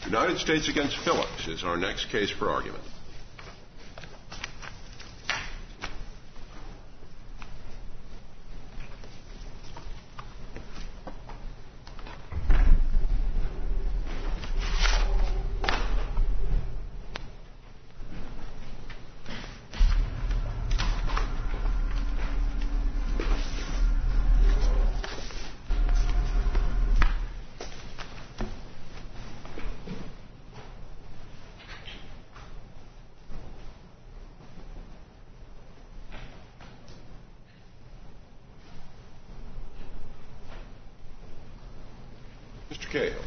United States against Phillips is our next case for argument. Mr. Cahill.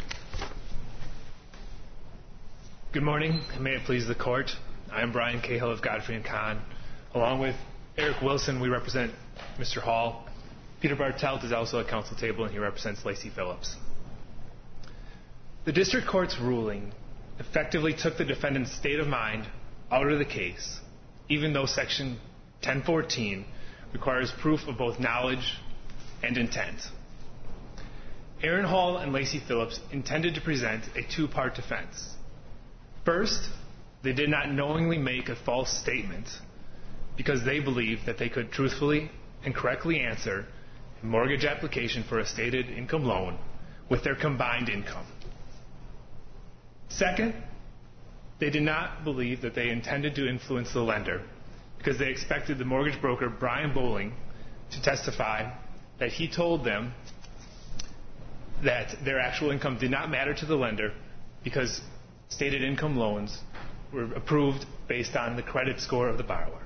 Good morning, and may it please the Court. I am Brian Cahill of Godfrey & Kahn. Along with Eric Wilson, we represent Mr. Hall. Peter Bartelt is also at counsel table, and he represents Lacey Phillips. The District Court's ruling effectively took the defendant's state of mind out of the case, even though Section 1014 requires proof of both knowledge and intent. Aaron Hall and Lacey Phillips intended to present a two-part defense. First, they did not knowingly make a false statement because they believed that they could truthfully and correctly answer a mortgage application for a stated income loan with their combined income. Second, they did not believe that they intended to influence the lender because they expected the mortgage broker, Brian Bowling, to testify that he told them that their actual income did not matter to the lender because stated income loans were approved based on the credit score of the borrower.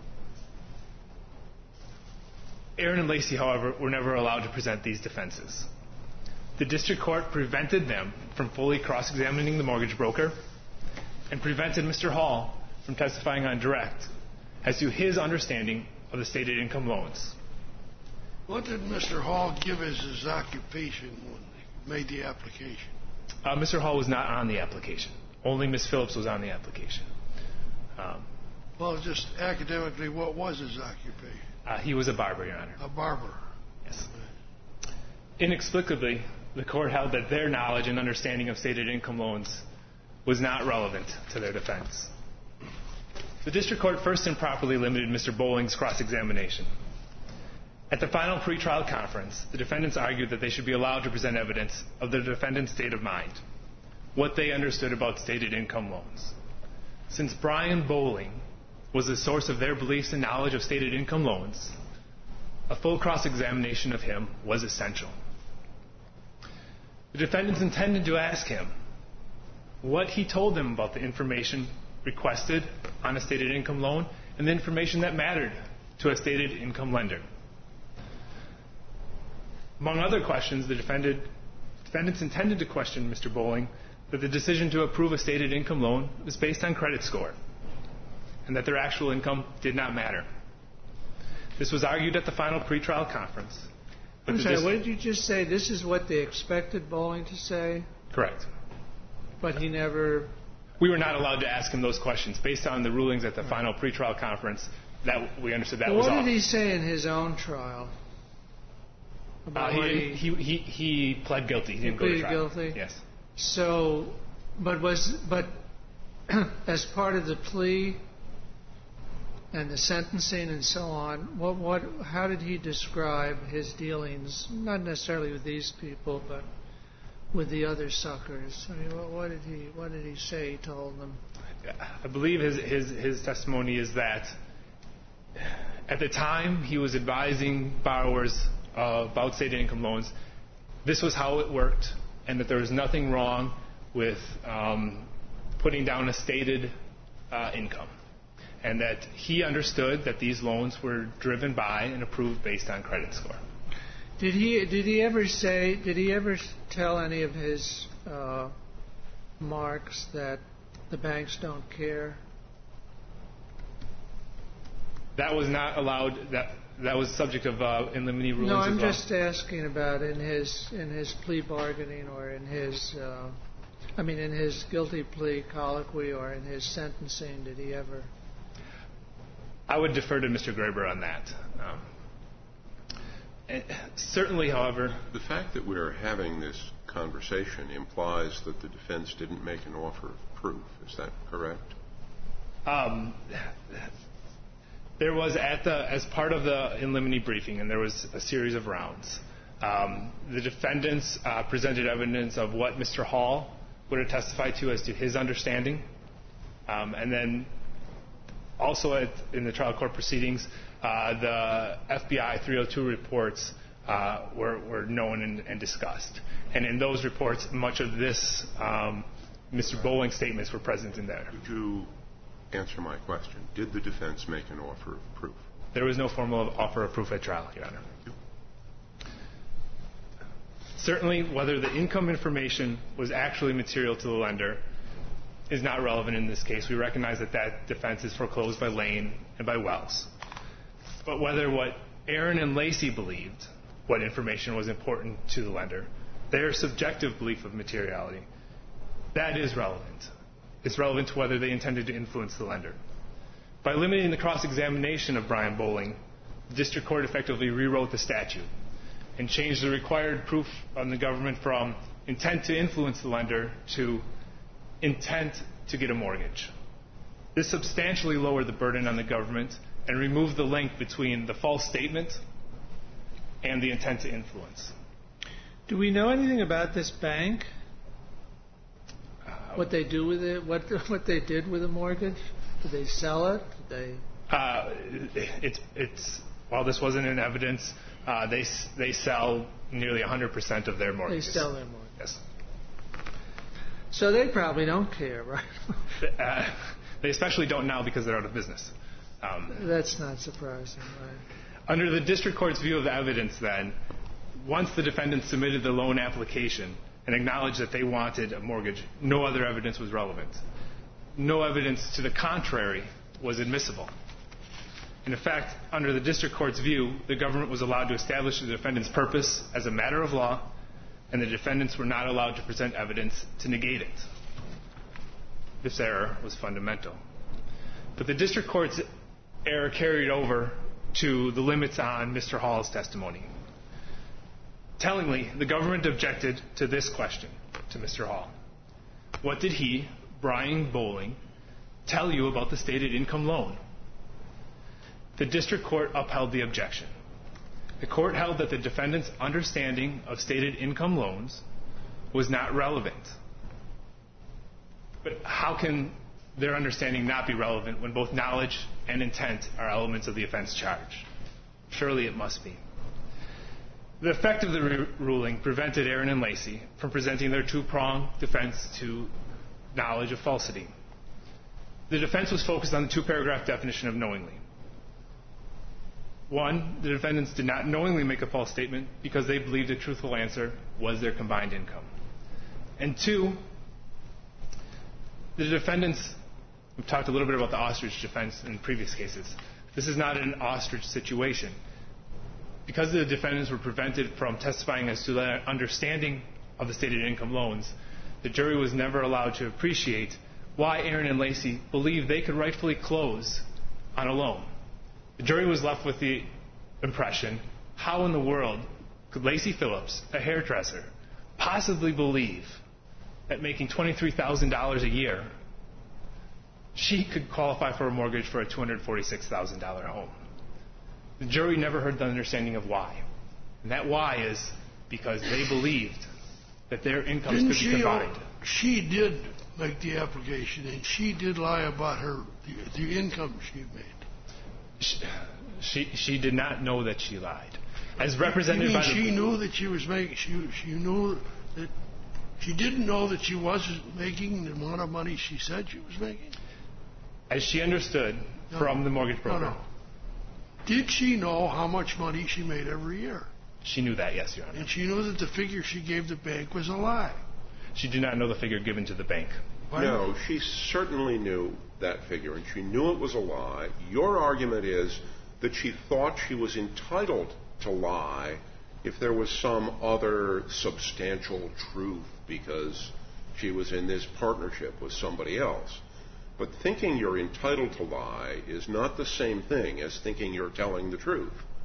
Aaron and Lacey, however, were never allowed to present these defenses. The District Court prevented them from fully cross-examining the mortgage broker and prevented Mr. Hall from testifying on direct as to his understanding of the stated income loans. What did Mr. Hall give as his occupation when he made the application? Mr. Hall was not on the application. Only Ms. Phillips was on the application. Well, just academically, what was his occupation? He was a barber, Your Honor. A barber. Yes. Inexplicably, the court held that their knowledge and understanding of stated income loans was not relevant to their defense. The District Court first improperly limited Mr. Bowling's cross-examination. At the final pretrial conference, the defendants argued that they should be allowed to present evidence of the defendant's state of mind, what they understood about stated income loans. Since Brian Bowling was the source of their beliefs and knowledge of stated income loans, a full cross-examination of him was essential. The defendants intended to ask him what he told them about the information requested on a stated income loan and the information that mattered to a stated income lender. Among other questions, the defendants intended to question Mr. Bowling that the decision to approve a stated income loan was based on credit score and that their actual income did not matter. This was argued at the final pretrial conference. I'm sorry, what did you just say? This is what they expected Bowling to say? Correct. But he never... We were not allowed to ask him those questions. Based on the rulings at the final pretrial conference, that we understood that was off. What did he say in his own trial? He pled guilty. He didn't go to trial. Guilty? Yes. So, but as part of the plea and the sentencing and so on, how did he describe his dealings, not necessarily with these people, but with the other suckers? I mean, what did he say he told them? I believe his testimony is that at the time he was advising borrowers about stated income loans, this was how it worked, and that there was nothing wrong with putting down a stated income, and that he understood that these loans were driven by and approved based on credit score. Did he ever tell any of his marks that the banks don't care? That was not allowed. That was subject of in limine rulings. No, I'm as well. just asking about in his plea bargaining or in his guilty plea colloquy or in his sentencing. Did he ever? I would defer to Mr. Graber on that. Certainly, however... The fact that we're having this conversation implies that the defense didn't make an offer of proof. Is that correct? There was, as part of the in limine briefing, and there was a series of rounds, the defendants presented evidence of what Mr. Hall would have testified to as to his understanding. And then also in the trial court proceedings, the FBI 302 reports were known and discussed. And in those reports, much of this, Mr. Bowling's statements were present in there. Could you answer my question? Did the defense make an offer of proof? There was no formal offer of proof at trial, Your Honor. Certainly, whether the income information was actually material to the lender is not relevant in this case. We recognize that defense is foreclosed by Lane and by Wells. But whether what Aaron and Lacey believed, what information was important to the lender, their subjective belief of materiality, that is relevant. It's relevant to whether they intended to influence the lender. By limiting the cross-examination of Brian Bowling, the district court effectively rewrote the statute and changed the required proof on the government from intent to influence the lender to intent to get a mortgage. This substantially lowered the burden on the government and removed the link between the false statement and the intent to influence. Do we know anything about this bank? What they do with it? What they did with the mortgage? Did they sell it? Did they? While this wasn't in evidence, they sell nearly 100% of their mortgages. They sell their mortgage. Yes. So they probably don't care, right? They especially don't now because they're out of business. That's not surprising, right? Under the district court's view of the evidence, then, once the defendants submitted the loan application and acknowledged that they wanted a mortgage, no other evidence was relevant. No evidence to the contrary was admissible. And in fact, under the district court's view, the government was allowed to establish the defendant's purpose as a matter of law, and the defendants were not allowed to present evidence to negate it. This error was fundamental. But the district court's error carried over to the limits on Mr. Hall's testimony. Tellingly, the government objected to this question to Mr. Hall. What did he, Brian Bowling, tell you about the stated income loan? The district court upheld the objection. The court held that the defendant's understanding of stated income loans was not relevant. But how can their understanding not be relevant when both knowledge and intent are elements of the offense charge? Surely it must be. The effect of the ruling prevented Aaron and Lacey from presenting their two-pronged defense to knowledge of falsity. The defense was focused on the two-paragraph definition of knowingly. One, the defendants did not knowingly make a false statement because they believed a truthful answer was their combined income. And two, the defendants, we've talked a little bit about the ostrich defense in previous cases. This is not an ostrich situation. Because the defendants were prevented from testifying as to their understanding of the stated income loans, the jury was never allowed to appreciate why Aaron and Lacey believed they could rightfully close on a loan. The jury was left with the impression, how in the world could Lacey Phillips, a hairdresser, possibly believe that making $23,000 a year, she could qualify for a mortgage for a $246,000 home? The jury never heard the understanding of why. And that why is because they believed that their incomes could be combined. She did make the application, and she did lie about the income she made. She did not know that she lied. As represented by she knew that she was making. She knew that she didn't know that she wasn't making the amount of money she said she was making. As she understood from the mortgage broker. No. Did she know how much money she made every year? She knew that, yes, Your Honor. And she knew that the figure she gave the bank was a lie. She did not know the figure given to the bank. No, she certainly knew that figure, and she knew it was a lie. Your argument is that she thought she was entitled to lie if there was some other substantial truth because she was in this partnership with somebody else. But thinking you're entitled to lie is not the same thing as thinking you're telling the truth.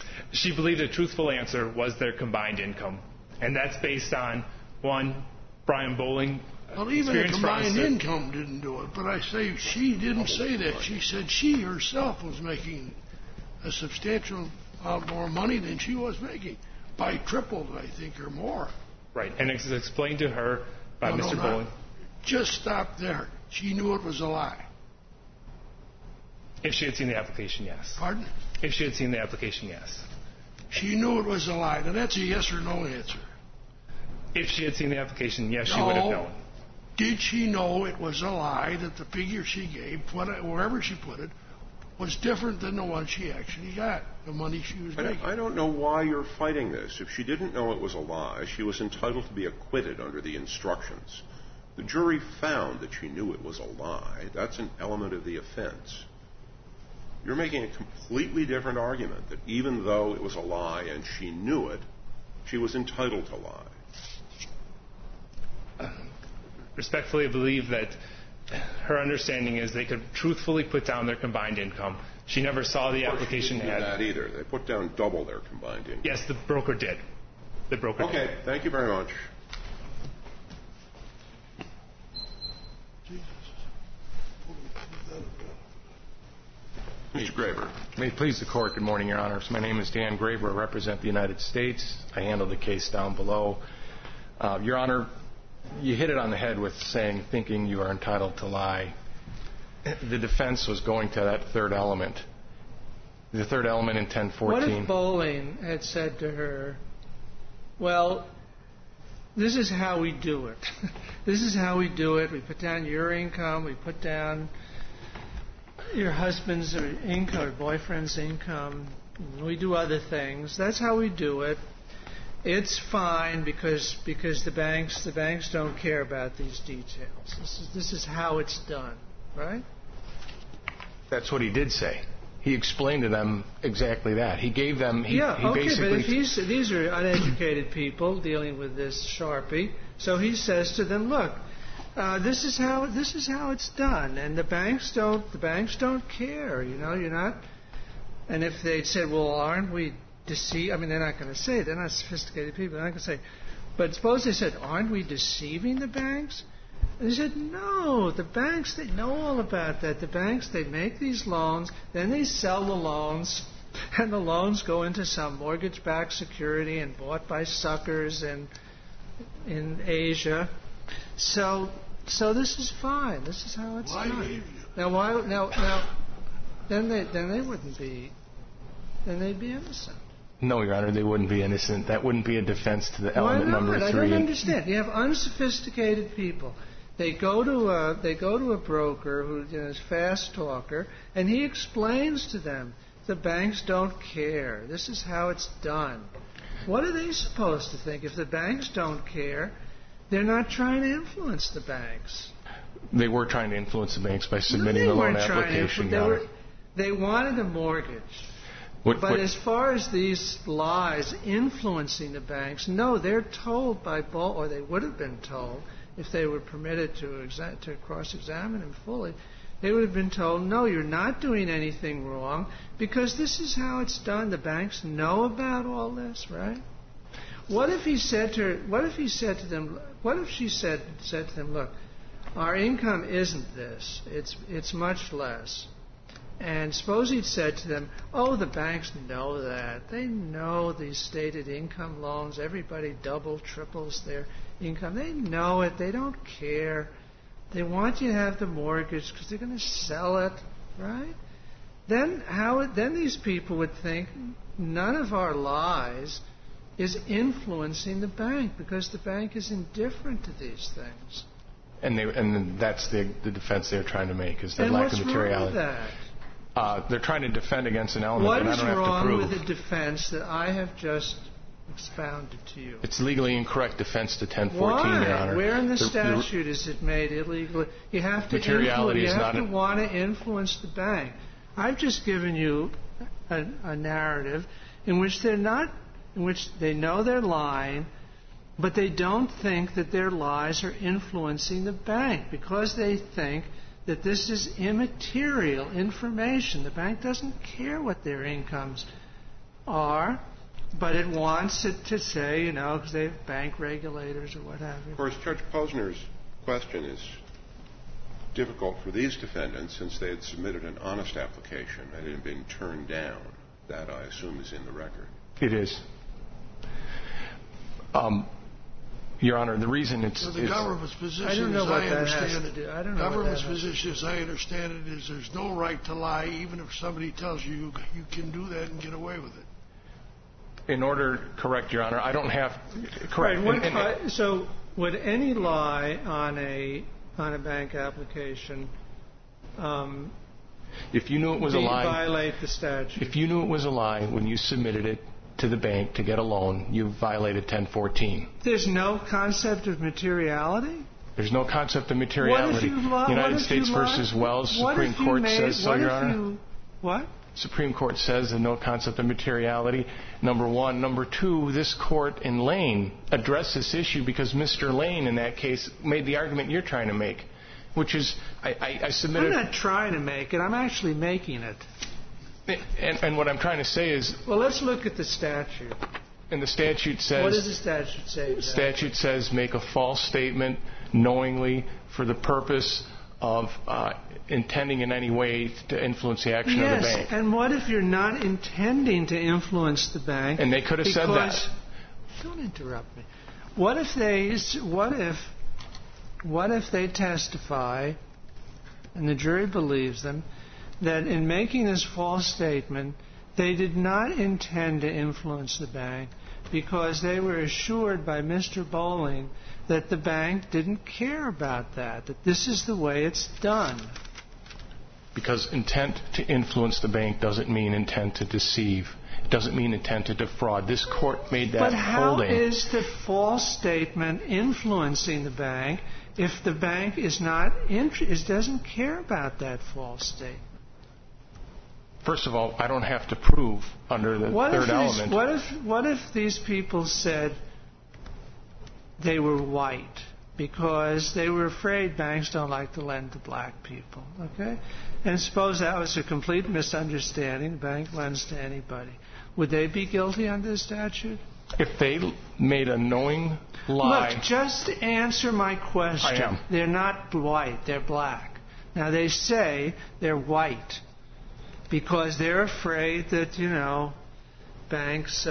She believed a truthful answer was their combined income. And that's based on, one, Brian Bowling. Well, even a combined income didn't do it. But I say she didn't say that. She said she herself was making a substantial amount more money than she was making. By tripled, I think, or more. Right. And it's explained to her by Mr. Bowling. Just stop there. She knew it was a lie. If she had seen the application, yes. Pardon? If she had seen the application, yes. She knew it was a lie. Now, that's a yes or no answer. If she had seen the application, yes, she would have known. Did she know it was a lie, that the figure she gave, wherever she put it, was different than the one she actually got, the money she was making? I don't know why you're fighting this. If she didn't know it was a lie, she was entitled to be acquitted under the instructions. The jury found that she knew it was a lie. That's an element of the offense. You're making a completely different argument, that even though it was a lie and she knew it, she was entitled to lie. Respectfully, I believe that her understanding is they could truthfully put down their combined income. She never saw the application She didn't do that either. They put down double their combined income. Yes, the broker did. Okay, thank you very much. Mr. Graber. May it please the Court, good morning, Your Honors. My name is Dan Graber. I represent the United States. I handle the case down below. Your Honor, you hit it on the head with thinking you are entitled to lie. The defense was going to that third element. The third element in 1014. What if Bowling had said to her, well, this is how we do it. This is how we do it. We put down your income. We put down your husband's income or boyfriend's income. We do other things. That's how we do it. It's fine because the banks don't care about these details. This is how it's done, right? That's what he did say. He explained to them exactly that. He gave them. He but basically. if these are uneducated people dealing with this Sharpie, so he says to them, look, this is how it's done, and the banks don't care. You know, you're not. And if they said, well, aren't we deceived? I mean, they're not going to say it. They're not sophisticated people. They're not going to say. But suppose they said, aren't we deceiving the banks? And they said, no, the banks, they know all about that. The banks, they make these loans, then they sell the loans, and the loans go into some mortgage-backed security and bought by suckers in Asia. So this is fine. This is how it's done. Now, then they wouldn't be. Then they'd be innocent. No, Your Honor, they wouldn't be innocent. That wouldn't be a defense to the element number 3. I don't understand. You have unsophisticated people. They go to a broker who is a fast talker, and he explains to them the banks don't care. This is how it's done. What are they supposed to think? If the banks don't care, they're not trying to influence the banks. They were trying to influence the banks by submitting the loan application. They wanted a mortgage. But as far as these lies influencing the banks, no, they're told by Bowl, or they would have been told, if they were permitted to cross-examine him fully, they would have been told, no, you're not doing anything wrong, because this is how it's done. The banks know about all this, right? What if he said to her? What if he said to them? What if she said to them, look, our income isn't this. It's much less. And suppose he'd said to them, oh, the banks know that. They know these stated income loans. Everybody double, triples their income. They know it. They don't care. They want you to have the mortgage because they're going to sell it, right? Then these people would think none of our lies is influencing the bank because the bank is indifferent to these things. And that's the defense they're trying to make, is the lack of materiality. What's wrong with that? They're trying to defend against an element that I don't have to prove. What is wrong with the defense that I have just expounded to you? It's legally incorrect defense to 1014, Your Honor. Where in the statute is it made illegal? You have to want to influence the bank. I've just given you a narrative in which they know they're lying, but they don't think that their lies are influencing the bank because they think that this is immaterial information. The bank doesn't care what their incomes are, but it wants it to say, because they have bank regulators or what have you. Of course, Judge Posner's question is difficult for these defendants since they had submitted an honest application and it had been turned down. That, I assume, is in the record. It is. Your Honor, the reason it's... the government's position, I don't know as what I that understand has it, to do. I don't know government's what that position, as I understand it, is there's no right to lie, even if somebody tells you you can do that and get away with it. In order, correct, Your Honor, I don't have... Correct. Right. So would any lie on a bank application if you knew it was a lie, violate the statute? If you knew it was a lie when you submitted it to the bank to get a loan, you violated 1014. There's no concept of materiality? There's no concept of materiality. United States versus Wells, Supreme Court says so, Your Honor. What? Supreme Court says there's no concept of materiality. Number one. Number two, this court in Lane addressed this issue because Mr. Lane, in that case, made the argument you're trying to make, which is I submitted... I'm not trying to make it. I'm actually making it. And what I'm trying to say is... Well, let's look at the statute. And the statute says... What does the statute say? The statute says make a false statement knowingly for the purpose of intending in any way to influence the action of the bank. Yes, and what if you're not intending to influence the bank? And they could have said that. Don't interrupt me. What if they testify, and the jury believes them, that in making this false statement, they did not intend to influence the bank because they were assured by Mr. Bowling that the bank didn't care about that this is the way it's done. Because intent to influence the bank doesn't mean intent to deceive. It doesn't mean intent to defraud. This court made that holding. But how is the false statement influencing the bank if the bank doesn't care about that false statement? First of all, I don't have to prove under the third element. What if these people said they were white because they were afraid banks don't like to lend to black people, okay? And suppose that was a complete misunderstanding. The bank lends to anybody. Would they be guilty under the statute? If they made a knowing lie... Look, just answer my question. I am. They're not white. They're black. Now, they say they're white because they're afraid that, banks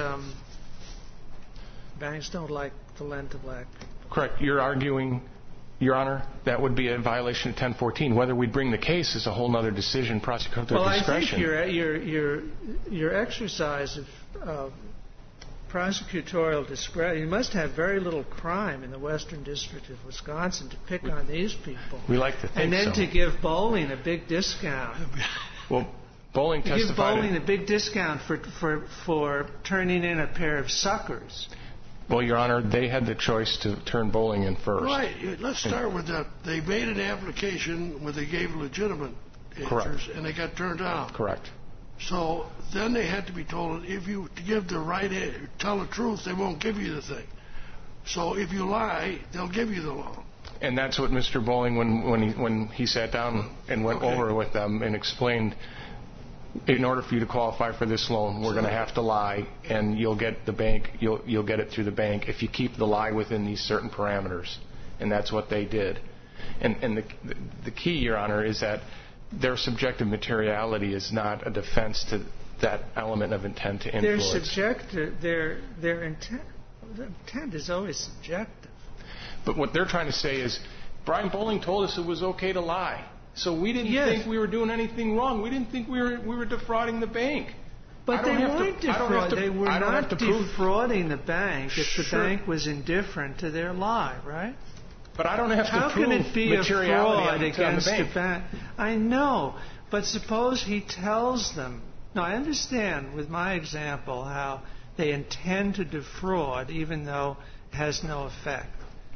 don't like to lend to black people. Correct. You're arguing, Your Honor, that would be a violation of 1014. Whether we bring the case is a whole other decision, prosecutorial discretion. Well, I think your exercise of prosecutorial discretion, you must have very little crime in the Western District of Wisconsin to pick on these people. We like to think so. And then to give Bowling a big discount. Well, Bowling testified... Give Bowling a big discount for turning in a pair of suckers. Well, Your Honor, they had the choice to turn Bowling in first. Right. Let's start with that. They made an application where they gave legitimate answers, and they got turned down. Correct. So then they had to be told, if you give the right answer, tell the truth, they won't give you the thing. So if you lie, they'll give you the loan. And that's what Mr. Bowling, when he sat down and went over with them and explained, in order for you to qualify for this loan, we're going to have to lie, and you'll get the bank. You'll get it through the bank if you keep the lie within these certain parameters. And that's what they did. And the key, Your Honor, is that their subjective materiality is not a defense to that element of intent to influence. Their intent is always subjective. But what they're trying to say is, Brian Bowling told us it was okay to lie. So we didn't think we were doing anything wrong. We didn't think we were defrauding the bank. But they weren't defrauding. They were not defrauding the bank if the bank was indifferent to their lie, right? But I don't have to How prove can it be a fraud against the the bank? I know, but suppose he tells them. Now, I understand with my example how they intend to defraud even though it has no effect.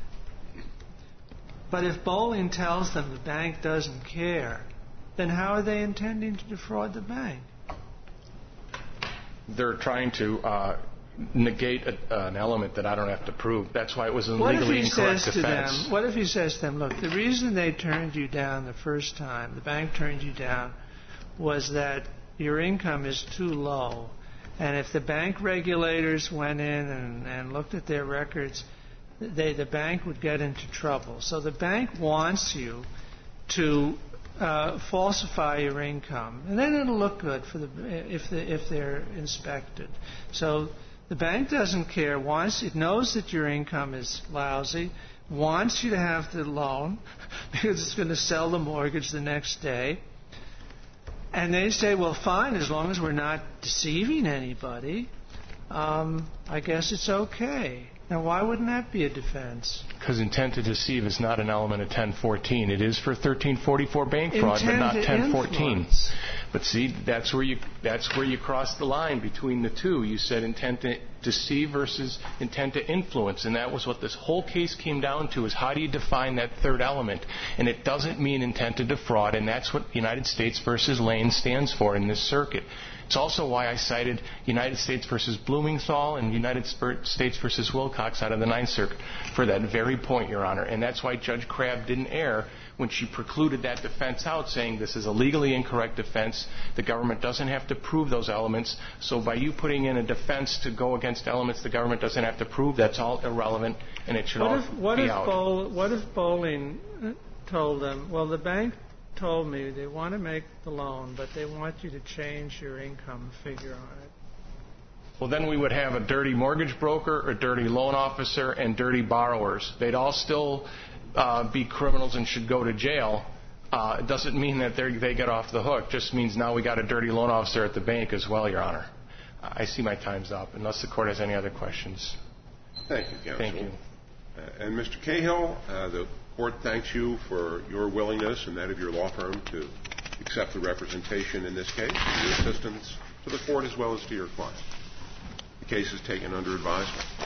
But if Bowling tells them the bank doesn't care, then how are they intending to defraud the bank? They're trying to negate an element that I don't have to prove. That's why it was a legally incorrect defense. What if he says to them, look, the reason they turned you down the first time, the bank turned you down, was that your income is too low And if the bank regulators went in and looked at their records, the bank would get into trouble. So the bank wants you to falsify your income, and then it'll look good for if they're inspected. So the bank doesn't care. It knows that your income is lousy, wants you to have the loan because it's going to sell the mortgage the next day. And they say, well, fine, as long as we're not deceiving anybody, I guess it's okay. Now, why wouldn't that be a defense? Because intent to deceive is not an element of 1014. It is for 1344 bank fraud, but not 1014. But see, that's where you cross the line between the two. You said intent to deceive versus intent to influence, and that was what this whole case came down to, is how do you define that third element? And it doesn't mean intent to defraud, and that's what United States versus Lane stands for in this circuit. It's also why I cited United States versus Blumenthal and United States versus Wilcox out of the Ninth Circuit for that very point, Your Honor. And that's why Judge Crabb didn't err when she precluded that defense out, saying this is a legally incorrect defense. The government doesn't have to prove those elements. So by you putting in a defense to go against elements the government doesn't have to prove, that's all irrelevant, and it should be out. What if Bowling told them, well, the bank told me they want to make the loan, but they want you to change your income figure on it? Well, then we would have a dirty mortgage broker, a dirty loan officer, and dirty borrowers. They'd all still be criminals and should go to jail. It doesn't mean that they get off the hook. It just means now we got a dirty loan officer at the bank as well, Your Honor. I see my time's up, unless the Court has any other questions. Thank you, Counsel. Thank you. And Mr. Cahill, the Court thanks you for your willingness and that of your law firm to accept the representation in this case and your assistance to the Court as well as to your client. The case is taken under advisement.